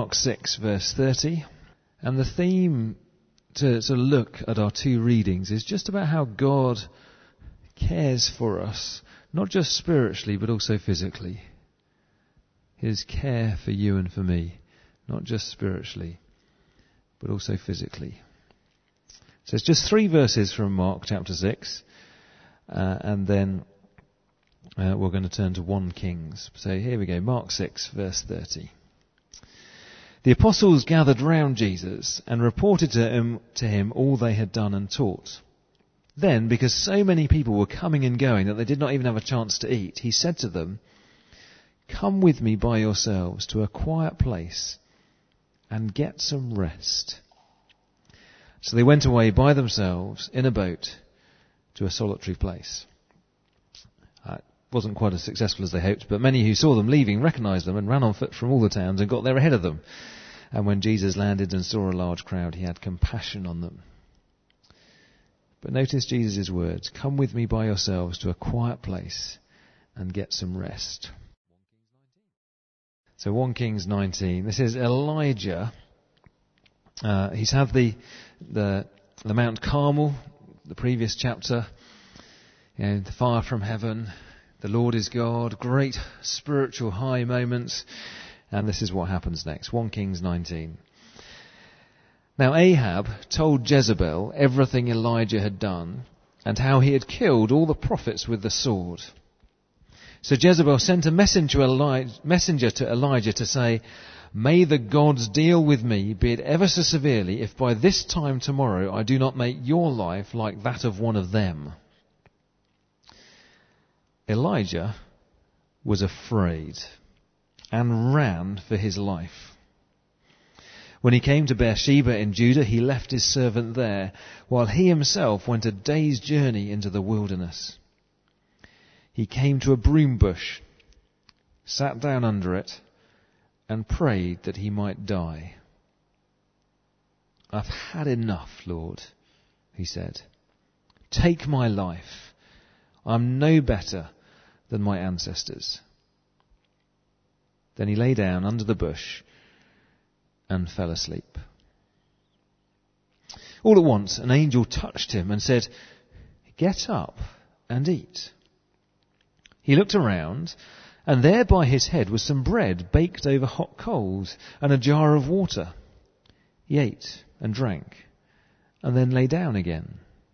Mark 6, verse 30. And the theme to sort of look at our two readings is just about how God cares for us, not just spiritually, but also physically. His care for you and for me, not just spiritually, but also physically. So it's just 3 verses from Mark chapter 6, and then we're going to turn to 1 Kings. So here we go, Mark 6, verse 30. The apostles gathered round Jesus and reported to him all they had done and taught. Then, because so many people were coming and going that they did not even have a chance to eat, he said to them, "Come with me by yourselves to a quiet place and get some rest." So they went away by themselves in a boat to a solitary place. It wasn't quite as successful as they hoped, but many who saw them leaving recognized them and ran on foot from all the towns and got there ahead of them. And when Jesus landed and saw a large crowd, he had compassion on them. But notice Jesus' words, "Come with me by yourselves to a quiet place and get some rest." So 1 Kings 19. This is Elijah. He's had the Mount Carmel, the previous chapter, the fire from heaven, the Lord is God, great spiritual high moments, and this is what happens next. 1 Kings 19. Now Ahab told Jezebel everything Elijah had done and how he had killed all the prophets with the sword. So Jezebel sent a messenger to Elijah to say, "May the gods deal with me, be it ever so severely, if by this time tomorrow I do not make your life like that of one of them." Elijah was afraid and ran for his life. When he came to Beersheba in Judah, he left his servant there, while he himself went a day's journey into the wilderness. He came to a broom bush, sat down under it, and prayed that he might die. "I've had enough, Lord," he said. "Take my life. I'm no better than my ancestors." Then he lay down under the bush and fell asleep. All at once, an angel touched him and said, "Get up and eat." He looked around, and there by his head was some bread baked over hot coals and a jar of water. He ate and drank, and then lay down again.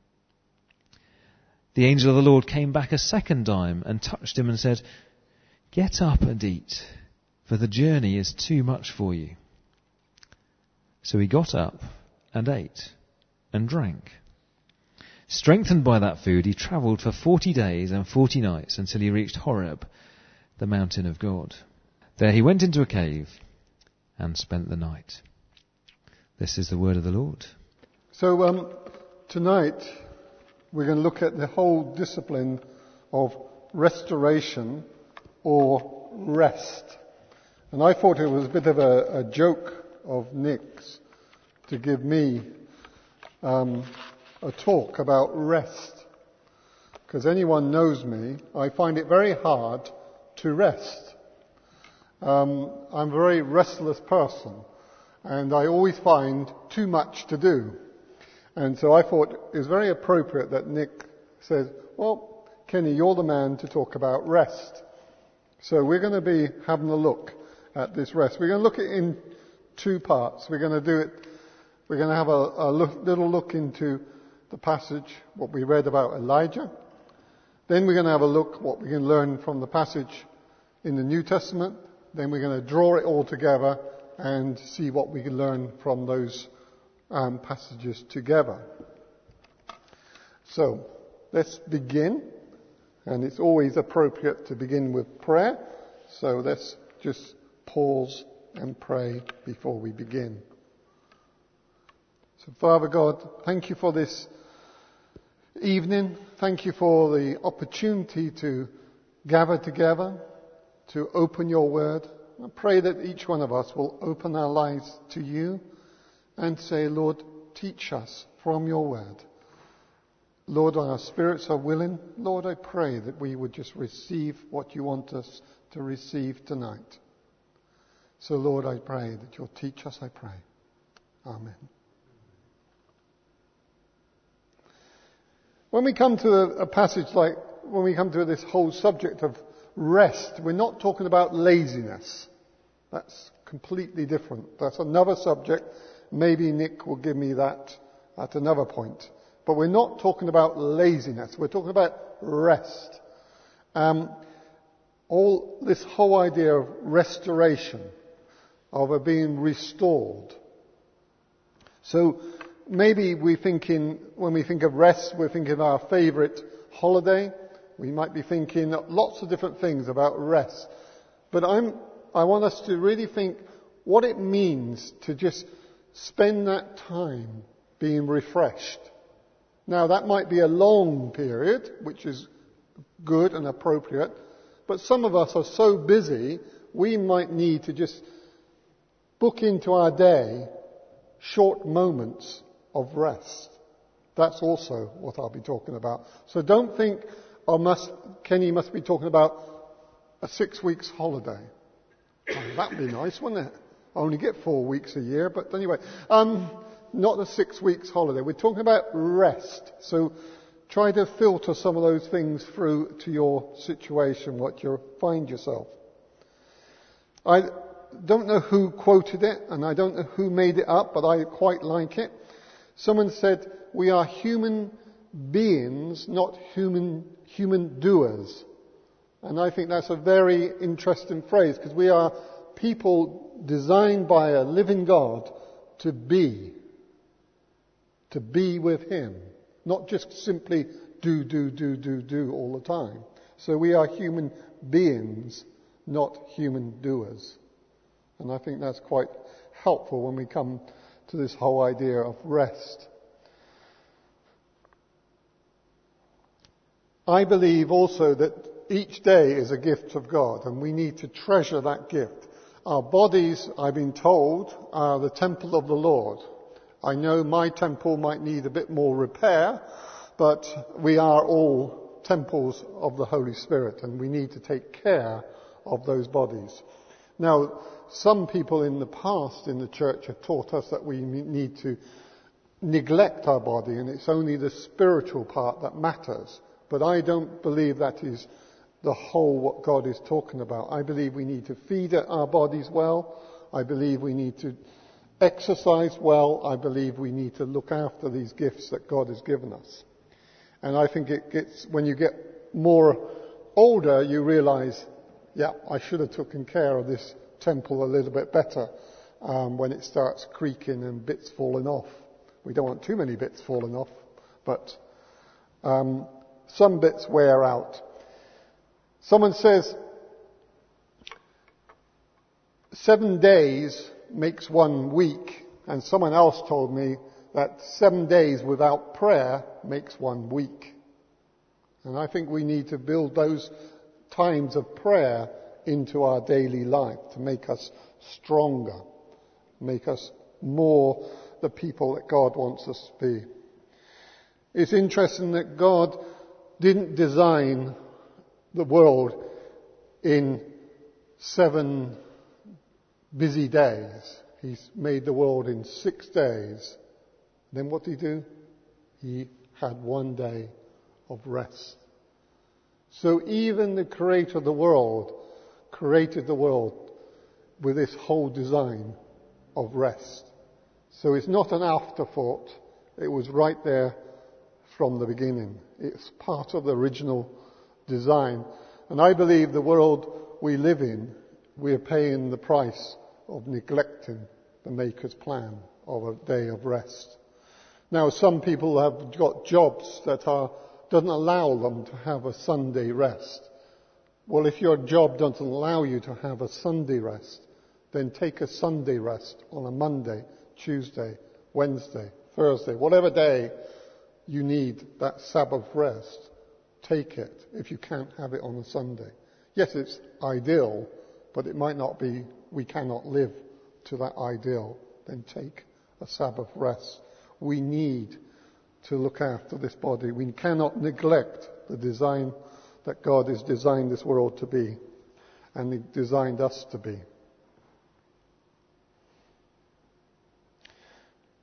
The angel of the Lord came back a second time and touched him and said, "Get up and eat, for the journey is too much for you." So he got up and ate and drank. Strengthened by that food, he travelled for 40 days and 40 nights until he reached Horeb, the mountain of God. There he went into a cave and spent the night. This is the word of the Lord. So tonight we're going to look at the whole discipline of restoration or rest. And I thought it was a bit of a joke of Nick's to give me a talk about rest. Because anyone knows me, I find it very hard to rest. I'm a very restless person, and I always find too much to do. And so I thought it was very appropriate that Nick said, "Well, Kenny, you're the man to talk about rest." So we're going to be having a look at this rest. We're going to look at it in 2 parts. We're going to have a little look into the passage, what we read about Elijah. Then we're going to have a look what we can learn from the passage in the New Testament. Then we're going to draw it all together and see what we can learn from those passages together. So let's begin. And it's always appropriate to begin with prayer. So let's just pause and pray before we begin. So Father God, thank you for this evening. Thank you for the opportunity to gather together, to open your word. I pray that each one of us will open our lives to you and say, "Lord, teach us from your word." Lord, our spirits are willing. Lord, I pray that we would just receive what you want us to receive tonight. So Lord, I pray that you'll teach us, I pray. Amen. When we come to a passage like, when we come to this whole subject of rest, we're not talking about laziness. That's completely different. That's another subject. Maybe Nick will give me that at another point. But we're not talking about laziness. We're talking about rest. This whole idea of restoration, of being restored. So maybe when we think of rest, we're thinking of our favourite holiday. We might be thinking lots of different things about rest. But I want us to really think what it means to just spend that time being refreshed. Now that might be a long period, which is good and appropriate, but some of us are so busy, we might need to just book into our day short moments of rest. That's also what I'll be talking about. So don't think, Kenny must be talking about a 6 weeks holiday. Oh, that'd be nice, wouldn't it? I only get 4 weeks a year, but anyway. Not a 6 weeks holiday. We're talking about rest. So try to filter some of those things through to your situation, what you find yourself. I don't know who quoted it, and I don't know who made it up, but I quite like it. Someone said, we are human beings, not human doers. And I think that's a very interesting phrase, because we are people designed by a living God to be with Him, not just simply do all the time. So we are human beings, not human doers. And I think that's quite helpful when we come to this whole idea of rest. I believe also that each day is a gift of God, and we need to treasure that gift. Our bodies, I've been told, are the temple of the Lord. I know my temple might need a bit more repair, but we are all temples of the Holy Spirit, and we need to take care of those bodies. Now, some people in the past in the church have taught us that we need to neglect our body, and it's only the spiritual part that matters. But I don't believe that is the whole what God is talking about. I believe we need to feed our bodies well. I believe we need to exercise well. I believe we need to look after these gifts that God has given us. And I think when you get more older, you realize, yeah, I should have taken care of this temple a little bit better when it starts creaking and bits falling off. We don't want too many bits falling off, but some bits wear out. Someone says 7 days makes 1 week, and someone else told me that 7 days without prayer makes 1 week. And I think we need to build those times of prayer into our daily life to make us stronger, make us more the people that God wants us to be. It's interesting that God didn't design the world in 7 busy days. He's made the world in 6 days. Then what did He do? He had 1 day of rest. So even the Creator of the world created the world with this whole design of rest. So it's not an afterthought. It was right there from the beginning. It's part of the original design. And I believe the world we live in, we're paying the price of neglecting the Maker's plan of a day of rest. Now, some people have got jobs that doesn't allow them to have a Sunday rest. Well, if your job doesn't allow you to have a Sunday rest, then take a Sunday rest on a Monday, Tuesday, Wednesday, Thursday, whatever day you need that Sabbath rest. Take it if you can't have it on a Sunday. Yes, it's ideal, but it might not be, we cannot live to that ideal. Then take a Sabbath rest. We need to look after this body. We cannot neglect the design that God has designed this world to be, and He designed us to be.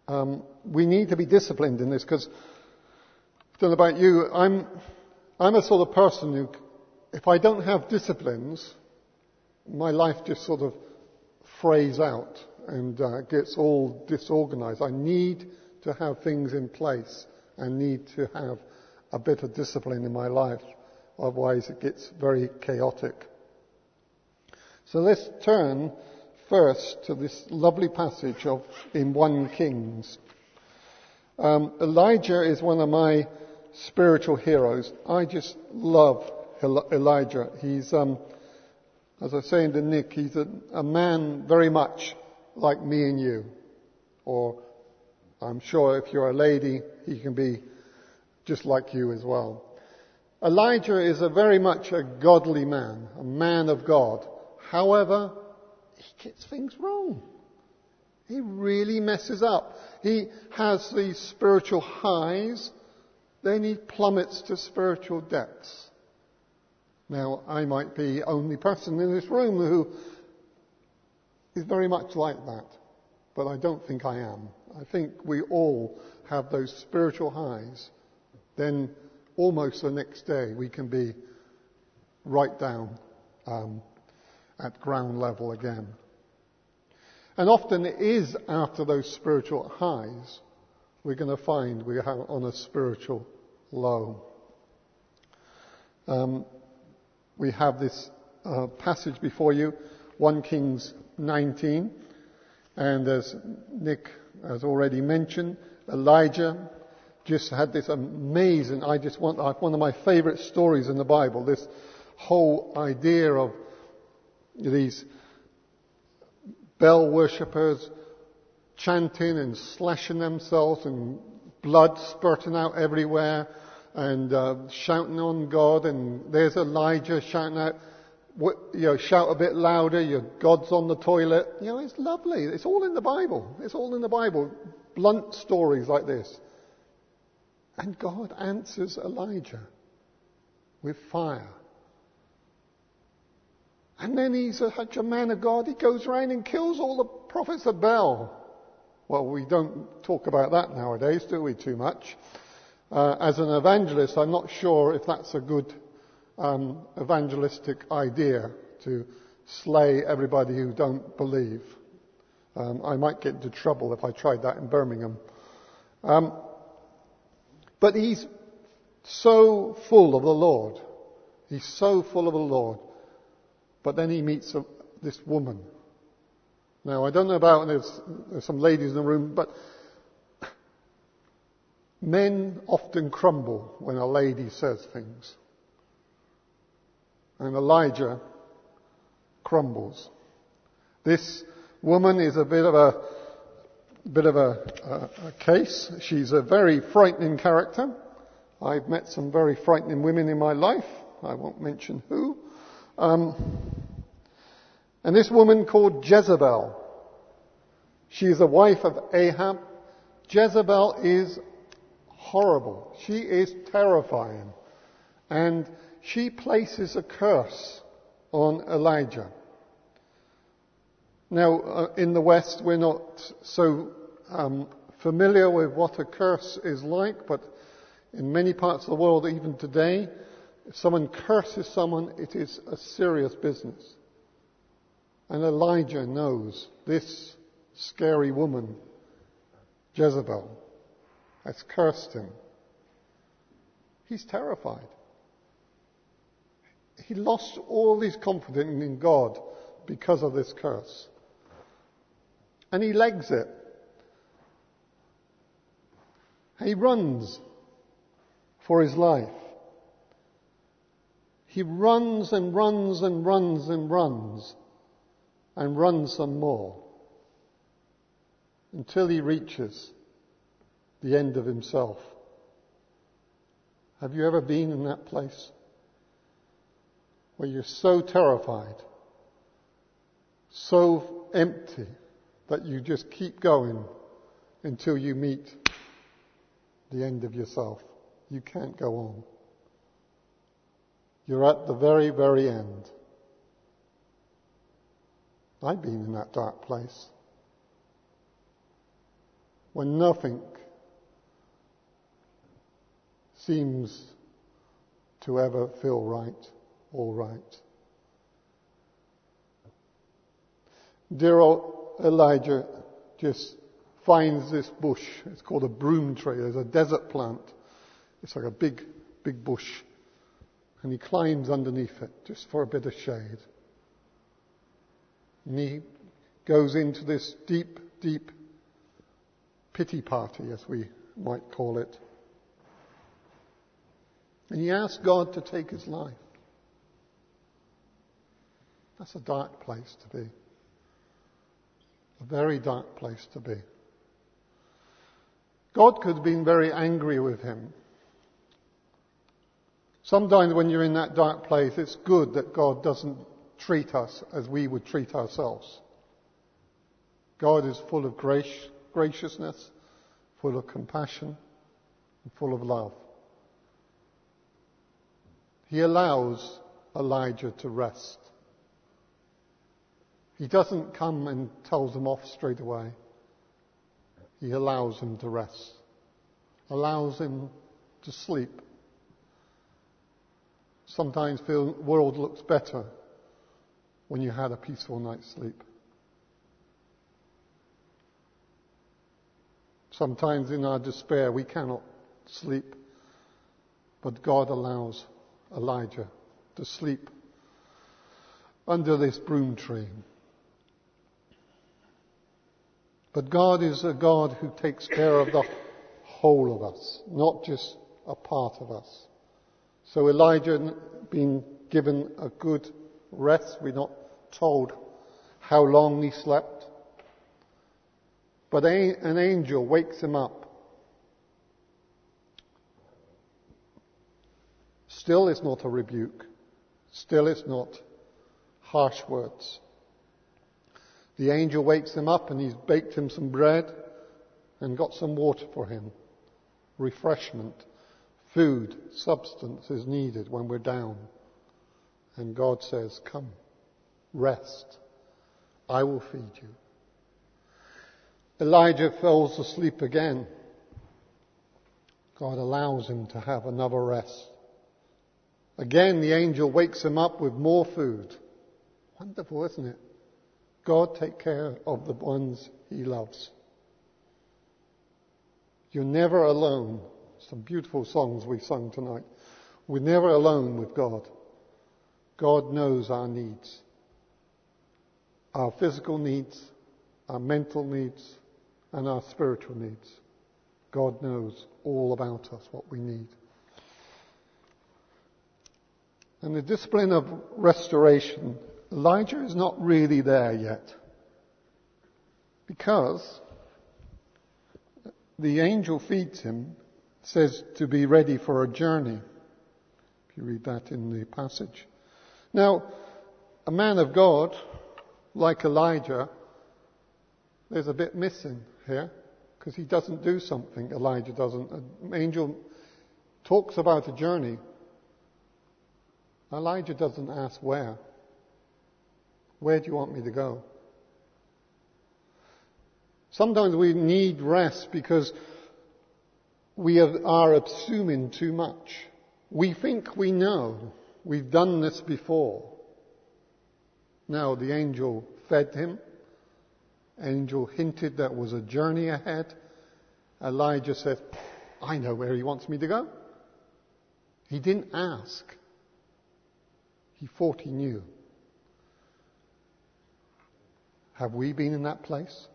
We need to be disciplined in this because, I don't know about you, I'm a sort of person who, if I don't have disciplines, my life just sort of frays out and gets all disorganized. I need to have things in place and need to have a bit of discipline in my life. Otherwise it gets very chaotic. So let's turn first to this lovely passage in 1 Kings. Elijah is one of my spiritual heroes. I just love Elijah. He's, as I was saying to Nick, he's a man very much like me and you. Or I'm sure if you're a lady, he can be just like you as well. Elijah is very much a godly man, a man of God. However, he gets things wrong. He really messes up. He has these spiritual highs, then he plummets to spiritual depths. Now, I might be the only person in this room who is very much like that, but I don't think I am. I think we all have those spiritual highs. Then almost the next day we can be right down at ground level again. And often it is after those spiritual highs we're going to find we are on a spiritual low. We have this passage before you, 1 Kings 19, and as Nick has already mentioned, Elijah just had this amazing, one of my favourite stories in the Bible, this whole idea of these Baal worshippers chanting and slashing themselves and blood spurting out everywhere and shouting on God, and there's Elijah shouting out, shout a bit louder, your God's on the toilet. It's lovely. It's all in the Bible. It's all in the Bible. Blunt stories like this. And God answers Elijah with fire. And then he's such a man of God, he goes around and kills all the prophets of Baal. Well, we don't talk about that nowadays, do we, too much? As an evangelist, I'm not sure if that's a good evangelistic idea to slay everybody who don't believe. I might get into trouble if I tried that in Birmingham. But he's so full of the Lord. He's so full of the Lord. But then he meets this woman. Now, I don't know about, there's some ladies in the room, but men often crumble when a lady says things. And Elijah crumbles. This woman is a bit of a case. She's a very frightening character. I've met some very frightening women in my life. I won't mention who. And this woman called Jezebel. She is the wife of Ahab. Jezebel is horrible. She is terrifying. And she places a curse on Elijah. Now, in the West, we're not so familiar with what a curse is like, but in many parts of the world, even today, if someone curses someone, it is a serious business. And Elijah knows this scary woman, Jezebel, has cursed him. He's terrified. He lost all his confidence in God because of this curse. And he legs it. He runs for his life. He runs and runs and runs and runs and runs some more until he reaches the end of himself. Have you ever been in that place where you're so terrified, so empty, that you just keep going until you meet the end of yourself? You can't go on. You're at the very, very end. I've been in that dark place. when nothing seems to ever feel right, all right. Dear old Elijah just finds this bush. It's called a broom tree. There's a desert plant. It's like a big bush. And he climbs underneath it just for a bit of shade. And he goes into this deep pity party, as we might call it. And he asks God to take his life. That's a dark place to be. A very dark place to be. God could have been very angry with him. Sometimes when you're in that dark place, it's good that God doesn't treat us as we would treat ourselves. God is full of graciousness, full of compassion, and full of love. He allows Elijah to rest. He doesn't come and tells him off straight away. He allows him to rest. Allows him to sleep. Sometimes the world looks better when you had a peaceful night's sleep. Sometimes in our despair we cannot sleep, but God allows Elijah to sleep under this broom tree. But God is a God who takes care of the whole of us, not just a part of us. So Elijah being given a good rest. We're not told how long he slept. But an angel wakes him up. Still it's not a rebuke. Still it's not harsh words. The angel wakes him up and he's baked him some bread and got some water for him. Refreshment, food, substance is needed when we're down. And God says, come, rest. I will feed you. Elijah falls asleep again. God allows him to have another rest. Again, the angel wakes him up with more food. Wonderful, isn't it? God take care of the ones he loves. You're never alone. Some beautiful songs we sung tonight. We're never alone with God. God knows our needs. Our physical needs, our mental needs, and our spiritual needs. God knows all about us, what we need. And the discipline of restoration, Elijah is not really there yet. Because the angel feeds him, says to be ready for a journey. If you read that in the passage. Now, a man of God, like Elijah, there's a bit missing here, because he doesn't do something Elijah doesn't. An angel talks about a journey. Elijah doesn't ask where. Where do you want me to go? Sometimes we need rest because we are assuming too much. We think we know. We've done this before. Now the angel fed him. Angel hinted there was a journey ahead. Elijah said, I know where he wants me to go. He didn't ask. He thought he knew. Have we been in that place?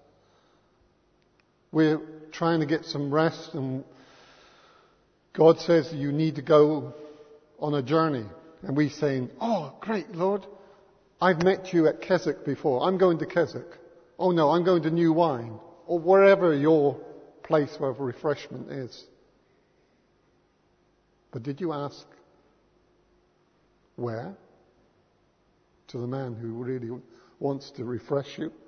We're trying to get some rest and God says you need to go on a journey. And we're saying, oh, great, Lord. I've met you at Keswick before. I'm going to Keswick. Oh no, I'm going to New Wine. Or wherever your place of refreshment is. But did you ask where? To the man who really wants to refresh you?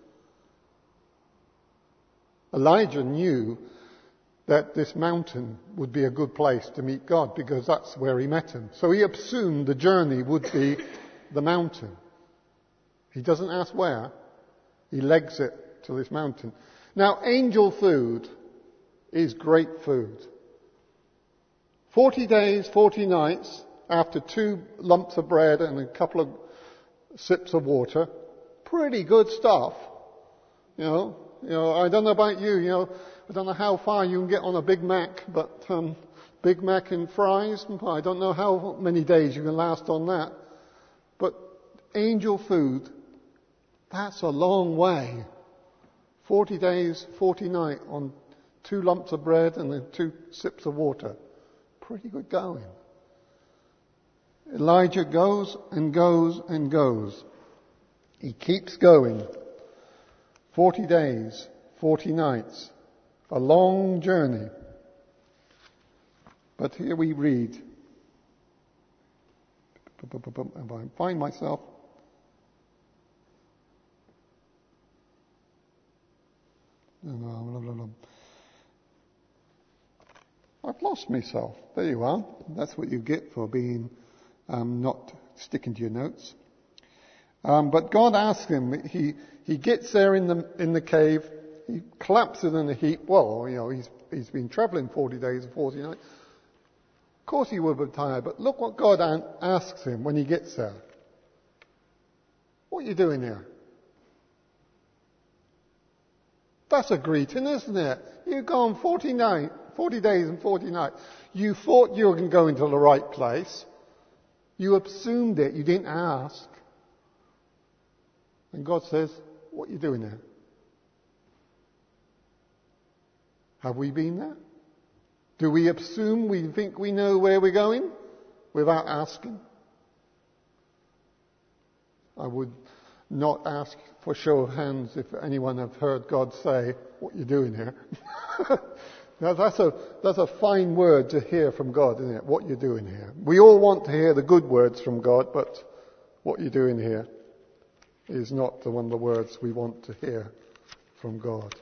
Elijah knew that this mountain would be a good place to meet God because that's where he met him. So he assumed the journey would be the mountain. He doesn't ask where. He legs it to this mountain. Now, angel food is great food. 40 days, 40 nights, after 2 lumps of bread and a couple of sips of water. Pretty good stuff. You know, I don't know about you, I don't know how far you can get on a Big Mac, but Big Mac and fries, I don't know how many days you can last on that. But angel food, that's a long way. 40 days, 40 nights on 2 lumps of bread and then 2 sips of water. Pretty good going. Elijah goes and goes and goes. He keeps going. 40 days, 40 nights. A long journey. But here we read. If I find myself. I've lost myself. There you are. That's what you get for being not sticking to your notes. But God asks him. He gets there in the cave. He collapses in a heap. Well, he's been travelling 40 days and 40 nights. Of course he would be tired. But look what God asks him when he gets there. What are you doing here? That's a greeting, isn't it? You've gone 40 days and 40 nights. You thought you were going to go into the right place. You assumed it. You didn't ask. And God says, what are you doing there? Have we been there? Do we assume we think we know where we're going without asking? I would not ask for show of hands if anyone have heard God say, what are you doing here? Now that's a fine word to hear from God, isn't it? What you're doing here. We all want to hear the good words from God, but what you're doing here is not one of the words we want to hear from God.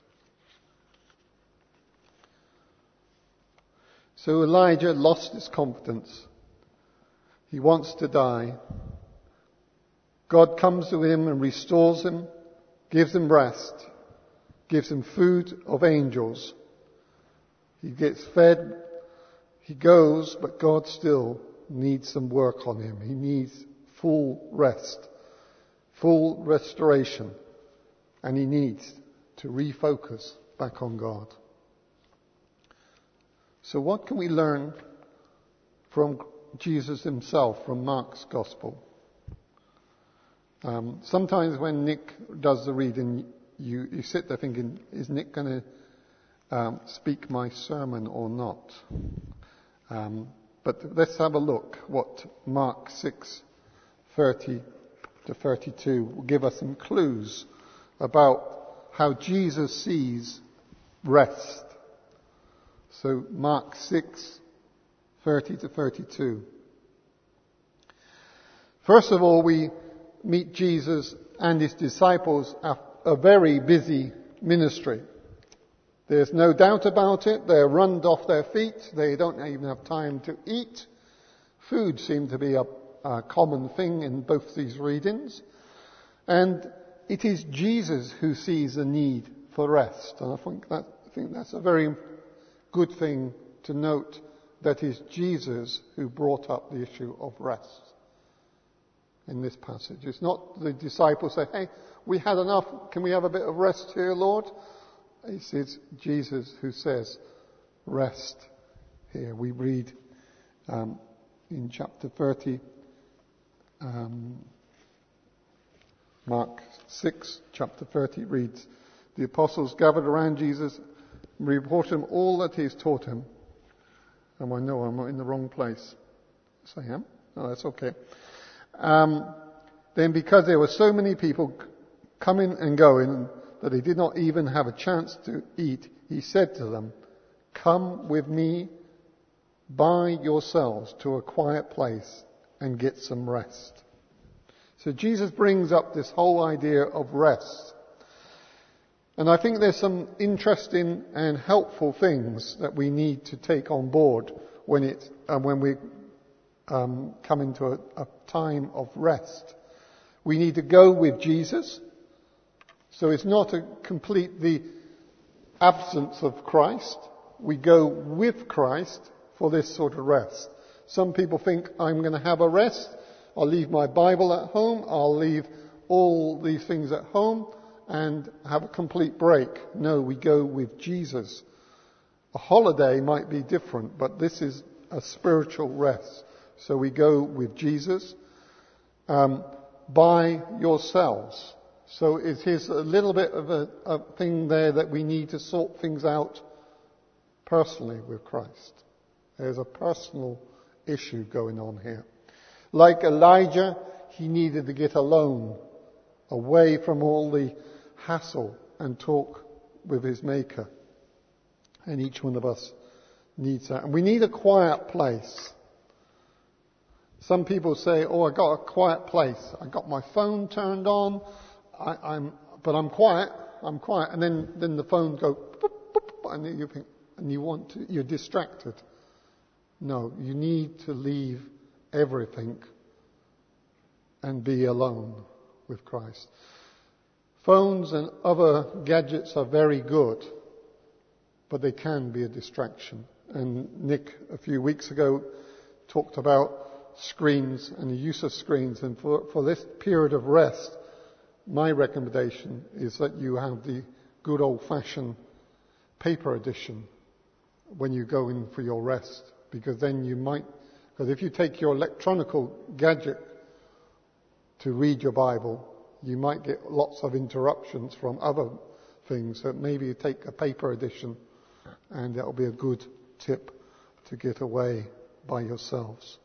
So Elijah lost his confidence. He wants to die. God comes to him and restores him, gives him rest, gives him food of angels. He gets fed, he goes, but God still needs some work on him. He needs full rest, full restoration, and he needs to refocus back on God. So what can we learn from Jesus himself, from Mark's Gospel? Sometimes when Nick does the reading, you sit there thinking, is Nick going to speak my sermon or not? But let's have a look what Mark 6:30 to 32 will give us some clues about how Jesus sees rest. So Mark 6:30 to 32. First of all, we meet Jesus and his disciples at a very busy ministry. There's no doubt about it. They're run off their feet. They don't even have time to eat. Food seemed to be a common thing in both these readings. And it is Jesus who sees the need for rest. And I think that's a very good thing to note, that is Jesus who brought up the issue of rest in this passage. It's not the disciples say, hey, we had enough, can we have a bit of rest here, Lord? It's Jesus who says, rest here. We read in chapter 30, Mark 6, chapter 30 reads, the apostles gathered around Jesus and reported him all that he has taught him. And I know I'm in the wrong place. Yes, I am. Oh, that's okay. Then because there were so many people coming and going that they did not even have a chance to eat, he said to them, come with me by yourselves to a quiet place and get some rest. So Jesus brings up this whole idea of rest. And I think there's some interesting and helpful things that we need to take on board when we come into a time of rest. We need to go with Jesus. So it's not a completely absence of Christ. We go with Christ for this sort of rest. Some people think, I'm going to have a rest. I'll leave my Bible at home. I'll leave all these things at home and have a complete break. No, we go with Jesus. A holiday might be different, but this is a spiritual rest. So we go with Jesus by yourselves. So it is a little bit of a thing there that we need to sort things out personally with Christ. There's a personal issue going on here. Like Elijah, he needed to get alone, away from all the hassle, and talk with his Maker. And each one of us needs that. And we need a quiet place. Some people say, I got a quiet place. I got my phone turned on, but I'm quiet. And then the phone goes, boop, boop, and you think, and you're distracted. No, you need to leave everything and be alone with Christ. Phones and other gadgets are very good, but they can be a distraction. And Nick, a few weeks ago, talked about screens and the use of screens. And for this period of rest, my recommendation is that you have the good old-fashioned paper edition when you go in for your rest. Because then because if you take your electronic gadget to read your Bible, you might get lots of interruptions from other things. So maybe you take a paper edition, and that'll be a good tip to get away by yourselves.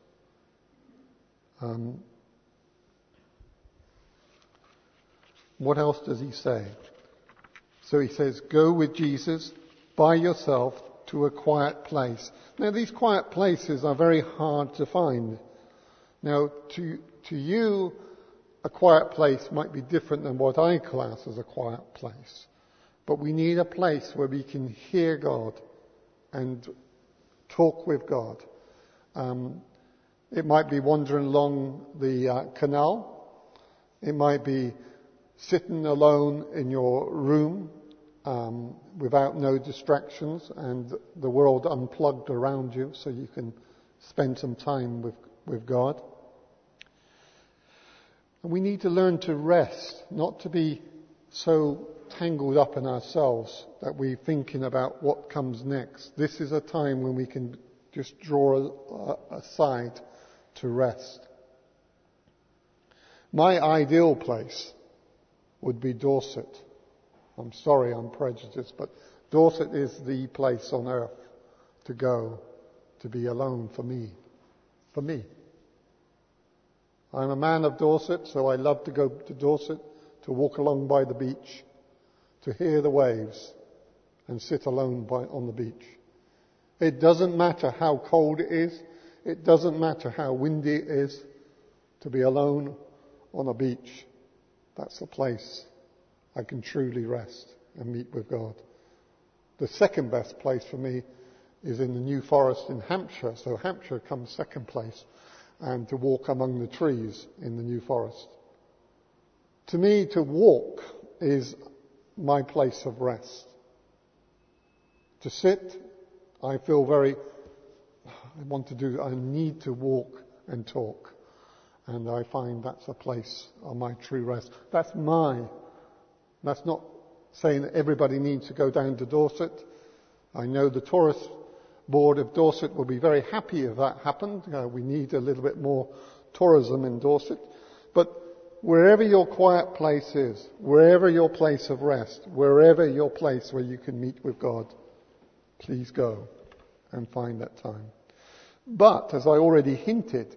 What else does he say? So he says, go with Jesus by yourself to a quiet place. Now, these quiet places are very hard to find. Now, to you, a quiet place might be different than what I class as a quiet place. But we need a place where we can hear God and talk with God. It might be wandering along the canal. It might be sitting alone in your room without no distractions and the world unplugged around you, so you can spend some time with God. And we need to learn to rest, not to be so tangled up in ourselves that we're thinking about what comes next. This is a time when we can just draw aside to rest. My ideal place would be Dorset. I'm sorry, I'm prejudiced, but Dorset is the place on earth to go, to be alone for me. For me. I'm a man of Dorset, so I love to go to Dorset, to walk along by the beach, to hear the waves, and sit alone on the beach. It doesn't matter how cold it is. It doesn't matter how windy it is. To be alone on a beach, that's the place I can truly rest and meet with God. The second best place for me is in the New Forest in Hampshire. So Hampshire comes second place, and to walk among the trees in the New Forest. To me, to walk is my place of rest. To sit, I feel I need to walk and talk. And I find that's a place of my true rest. That's not saying that everybody needs to go down to Dorset. I know the tourist board of Dorset will be very happy if that happened. We need a little bit more tourism in Dorset. But wherever your quiet place is, wherever your place of rest, wherever your place where you can meet with God, please go and find that time. But, as I already hinted,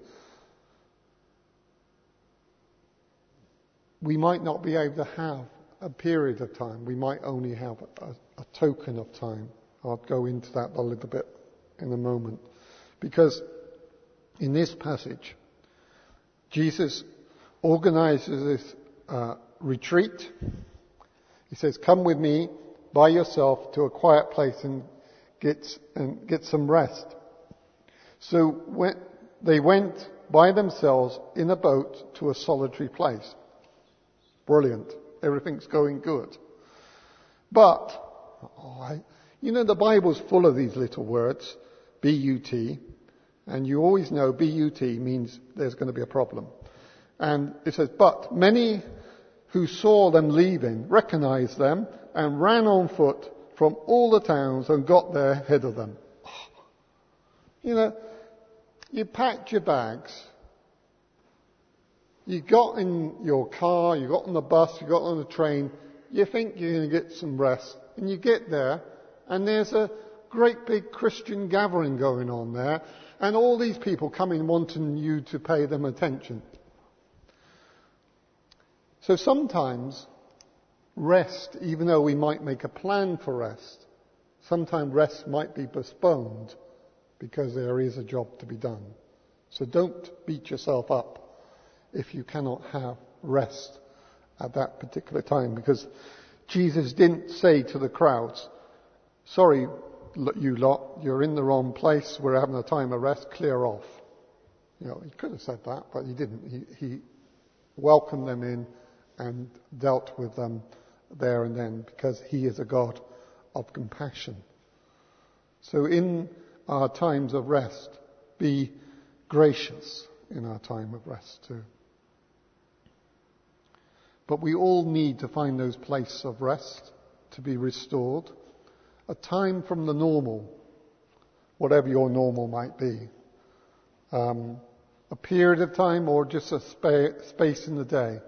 we might not be able to have a period of time. We might only have a token of time. I'll go into that a little bit in a moment. Because in this passage, Jesus organizes this retreat. He says, come with me by yourself to a quiet place and get some rest. So when they went by themselves in a boat to a solitary place. Brilliant. Everything's going good. But, I You know, the Bible's full of these little words, B-U-T, and you always know B-U-T means there's going to be a problem. And it says, but many who saw them leaving recognized them and ran on foot from all the towns and got there ahead of them. You know, you packed your bags, you got in your car, you got on the bus, you got on the train, you think you're going to get some rest, and you get there, and there's a great big Christian gathering going on there, and all these people coming wanting you to pay them attention. So sometimes rest, even though we might make a plan for rest, sometimes rest might be postponed because there is a job to be done. So don't beat yourself up if you cannot have rest at that particular time, because Jesus didn't say to the crowds, sorry, you lot, you're in the wrong place, we're having a time of rest, clear off. You know, he could have said that, but he didn't. He welcomed them in and dealt with them there and then, because he is a God of compassion. So in our times of rest, be gracious in our time of rest too. But we all need to find those places of rest to be restored. A time from the normal, whatever your normal might be. A period of time or just a space in the day.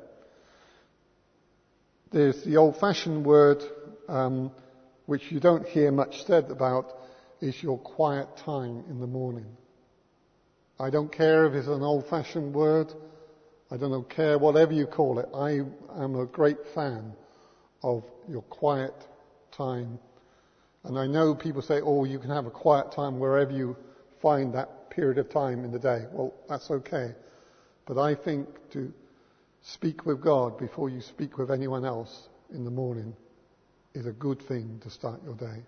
There's the old-fashioned word, which you don't hear much said about, is your quiet time in the morning. I don't care if it's an old-fashioned word. I don't care whatever you call it. I am a great fan of your quiet time. And I know people say, oh, you can have a quiet time wherever you find that period of time in the day. Well, that's okay. But I think to speak with God before you speak with anyone else in the morning is a good thing to start your day.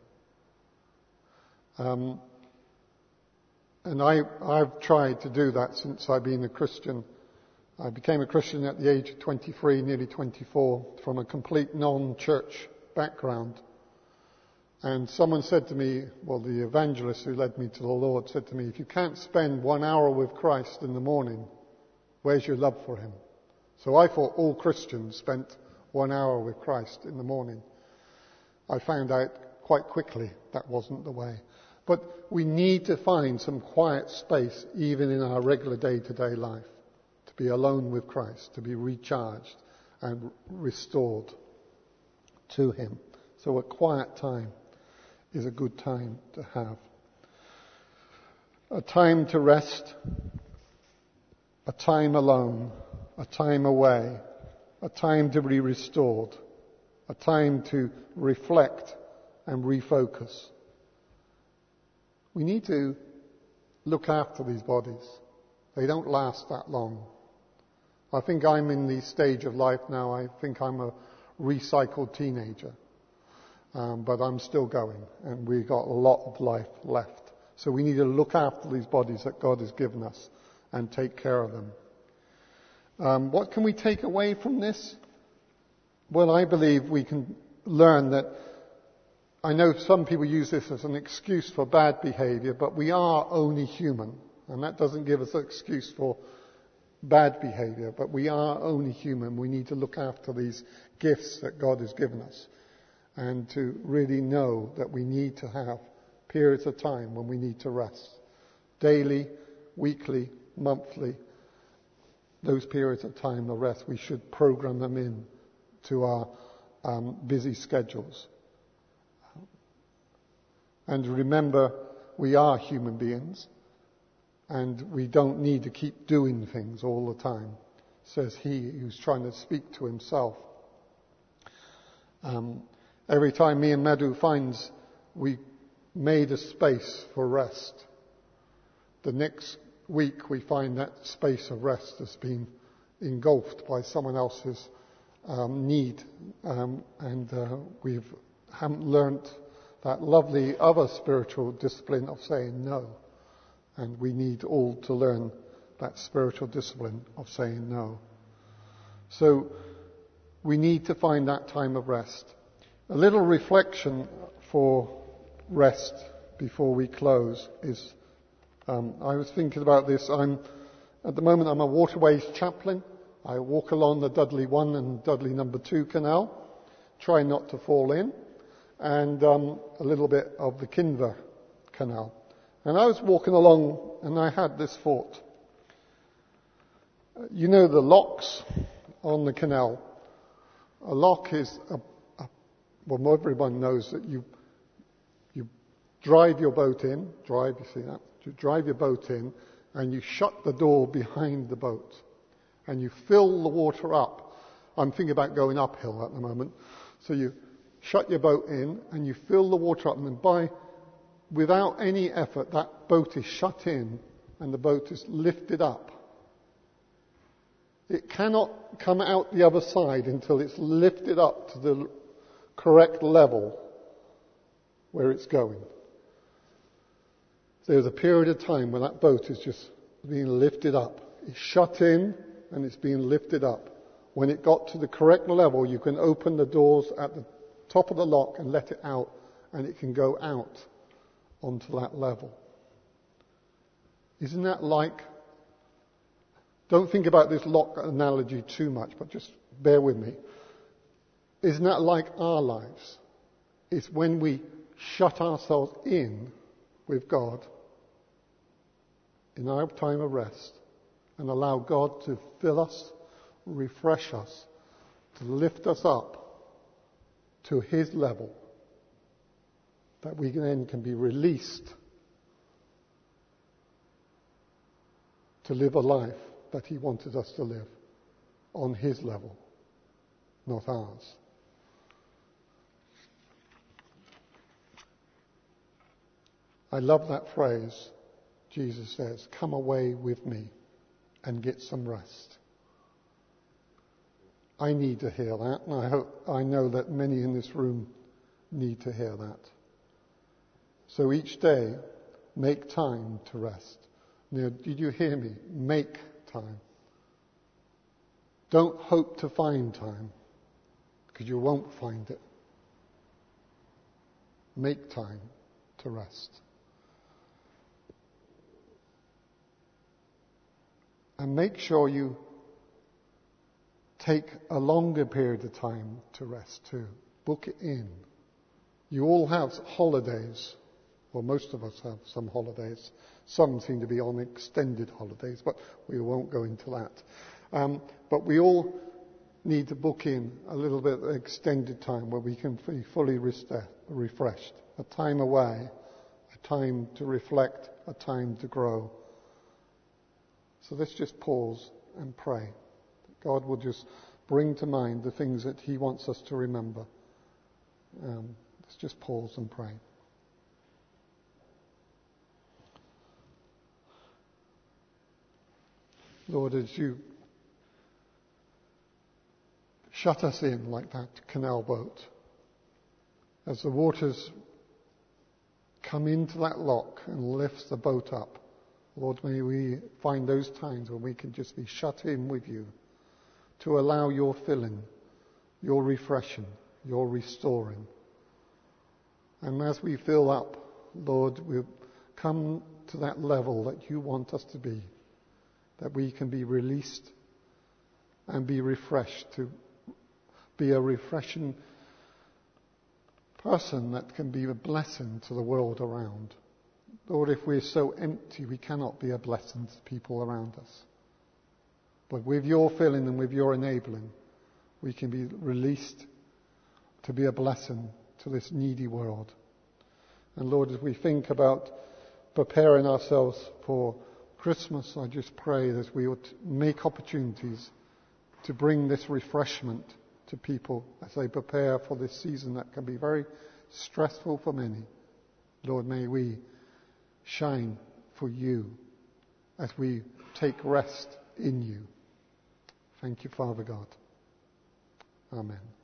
And I've tried to do that since I've been a Christian. I became a Christian at the age of 23, nearly 24, from a complete non-church background. And someone said to me, well, the evangelist who led me to the Lord said to me, if you can't spend 1 hour with Christ in the morning, where's your love for him? So I thought all Christians spent 1 hour with Christ in the morning. I found out quite quickly that wasn't the way. But we need to find some quiet space even in our regular day-to-day life, to be alone with Christ, to be recharged and restored to him. So a quiet time is a good time to have. A time to rest, a time alone, a time away, a time to be restored, a time to reflect and refocus. We need to look after these bodies. They don't last that long. I think I'm in the stage of life now, I think I'm a recycled teenager. But I'm still going, and we've got a lot of life left. So we need to look after these bodies that God has given us and take care of them. What can we take away from this? Well, I believe we can learn that, I know some people use this as an excuse for bad behavior, but we are only human, and that doesn't give us an excuse for bad behavior, but we are only human. We need to look after these gifts that God has given us, and to really know that we need to have periods of time when we need to rest. Daily, weekly, monthly, those periods of time of rest, we should program them in to our busy schedules. And remember, we are human beings, and we don't need to keep doing things all the time, says he who's trying to speak to himself. Every time me and Madhu finds we made a space for rest, the next week we find that space of rest has been engulfed by someone else's need, and we haven't learnt that lovely other spiritual discipline of saying no. And we need all to learn that spiritual discipline of saying no. So we need to find that time of rest. A little reflection for rest before we close is, I was thinking about this. At the moment, I'm a waterways chaplain. I walk along the Dudley 1 and Dudley number 2 canal, try not to fall in, and a little bit of the Kinver canal. And I was walking along and I had this thought. You know the locks on the canal? A lock is, well, everyone knows that you drive your boat in, you see that? You drive your boat in and you shut the door behind the boat and you fill the water up. I'm thinking about going uphill at the moment. So you shut your boat in and you fill the water up, and then without any effort, that boat is shut in and the boat is lifted up. It cannot come out the other side until it's lifted up to the correct level where it's going. There's a period of time when that boat is just being lifted up. It's shut in and it's being lifted up. When it got to the correct level, you can open the doors at the top of the lock and let it out, and it can go out onto that level. Isn't that like... Don't think about this lock analogy too much, but just bear with me. Isn't that like our lives? It's when we shut ourselves in with God in our time of rest and allow God to fill us, refresh us, to lift us up to His level, that we then can be released to live a life that He wanted us to live on His level, not ours. I love that phrase. Jesus says, "Come away with me and get some rest." I need to hear that, and I know that many in this room need to hear that. So each day, make time to rest. Now, did you hear me? Make time. Don't hope to find time, because you won't find it. Make time to rest. And make sure you take a longer period of time to rest too. Book it in. You all have holidays. Well, most of us have some holidays. Some seem to be on extended holidays, but we won't go into that. But we all need to book in a little bit of extended time where we can be fully refreshed. A time away, a time to reflect, a time to grow. So let's just pause and pray. God will just bring to mind the things that He wants us to remember. Let's just pause and pray. Lord, as you shut us in like that canal boat, as the waters come into that lock and lifts the boat up, Lord, may we find those times when we can just be shut in with you to allow your filling, your refreshing, your restoring. And as we fill up, Lord, we'll come to that level that you want us to be, that we can be released and be refreshed, to be a refreshing person that can be a blessing to the world around. Lord, if we're so empty, we cannot be a blessing to people around us. But with your filling and with your enabling, we can be released to be a blessing to this needy world. And Lord, as we think about preparing ourselves for Christmas, I just pray that we would make opportunities to bring this refreshment to people as they prepare for this season that can be very stressful for many. Lord, may we shine for you as we take rest in you. Thank you, Father God. Amen.